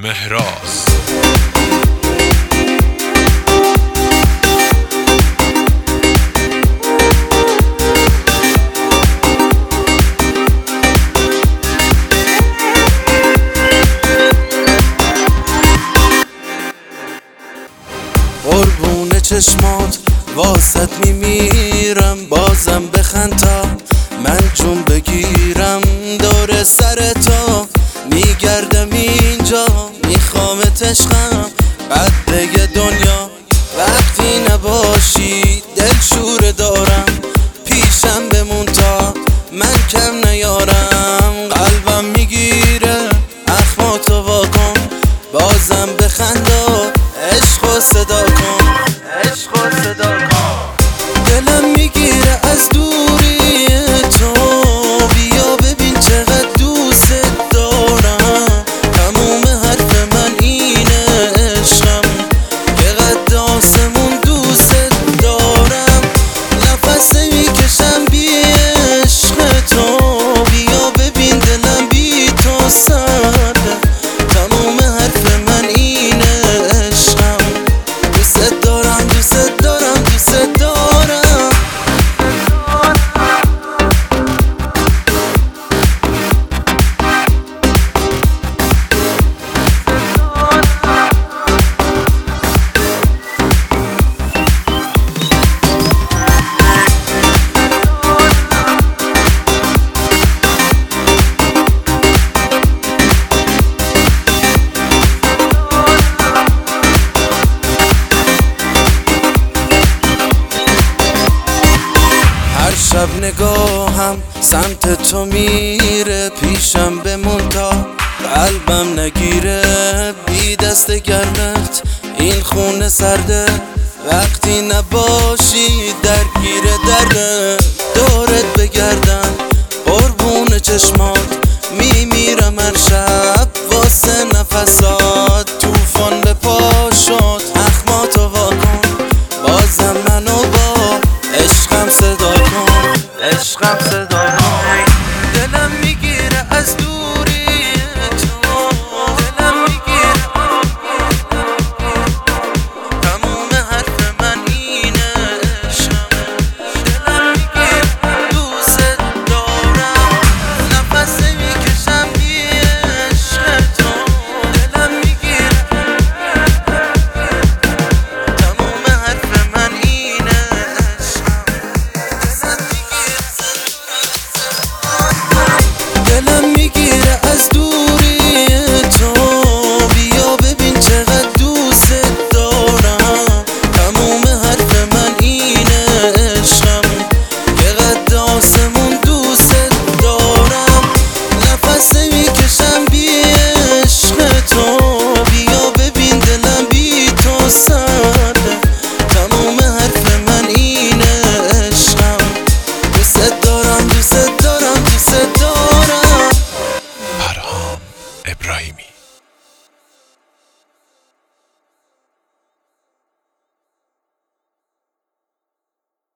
مهراز. قربون چشمات واسط میمیرم، بازم بخند تا من جون بگیرم. دور سرتا میگردم اینجا، میخوامت عشقم بعد بگه دنیا. وقتی نباشی دلشوره دارم، پیشم بمون تا من کم نیارم. قلبم میگیره اخماتو واکن، بازم بخند و عشق و صدا کن، عشق و صدا کن. دلم میگیره از دوری تو، بیا ببین چقدر دوست دارم. تموم حرف من اینه عشقم، که قد آسمون دوست دارم. نفس میکشم بی عشق تو، بیا ببین دلم بی تو سرده. تموم حرف من اینه عشقم، دوست دارم دوست دارم دوست دارم. شب نگاهم سمت تو میره، پیشم بمون تا قلبم نگیره. بی دست گرمت این خونه سرده، وقتی نباشی درگیره درده. دورت بگردم قربون چشمات